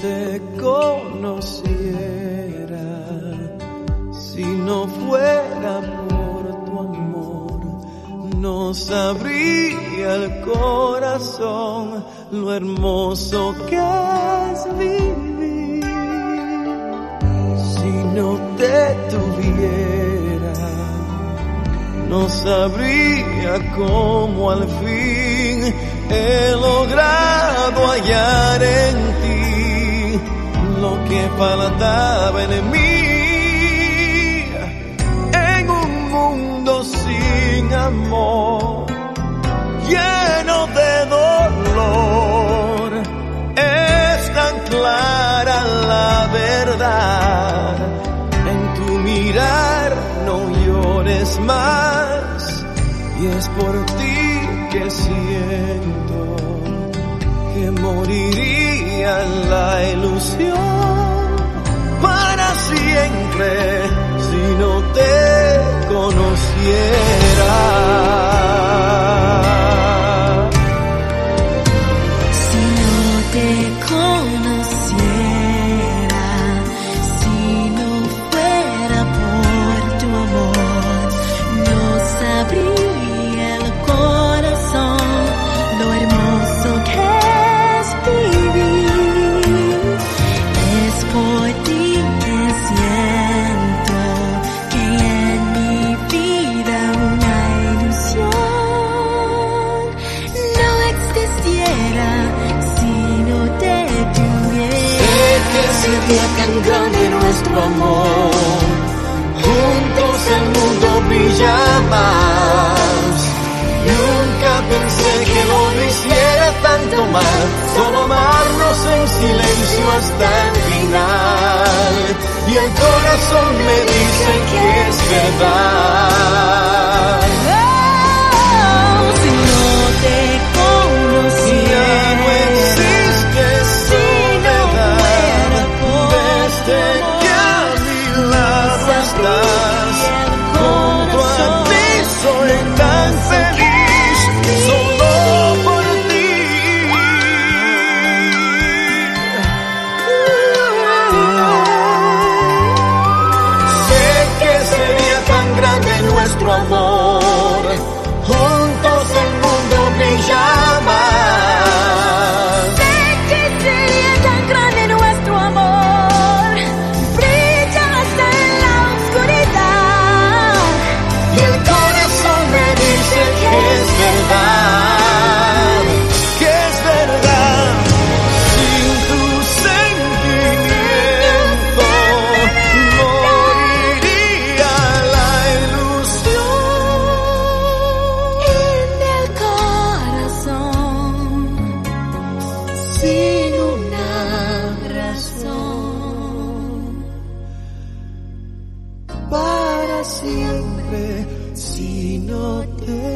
te conociera, si no fuera por tu amor, no sabría el corazón lo hermoso que es vivir. Si no te tuviera, no sabría cómo al fin he logrado hallar en ti lo que faltaba en mí. En un mundo sin amor, lleno de dolor, es tan clara la verdad. En tu mirar no llores más, y es por ti que siento que moriría la ilusión para siempre si no te conociera. Si no te conociera, si no fuera por tu amor, no sabría el corazón lo hermoso que es vivir. Es por ti que siento que en mi vida una ilusión no existiera si no te tuviera. Sé que sería tan grande nuestro amor, juntos el mundo brilla más. Nunca pensé que lo hiciera tanto mal, solo amarnos en silencio hasta el final. Y el corazón me dice que es verdad. Si no te conociera, Ya no existe soledad, desde que a mi lado estás. Junto a ti soy tan feliz, solo por ti. Sé que sería tan grande nuestro amor, juntos el mundo brilla más. sé que sería tan grande nuestro amor, brilla hasta en la oscuridad. Y el corazón me dice que es verdad, que es verdad. Sin tu sentimiento moriría la ilusión. En el corazón, sin una razón. Para siempre si no te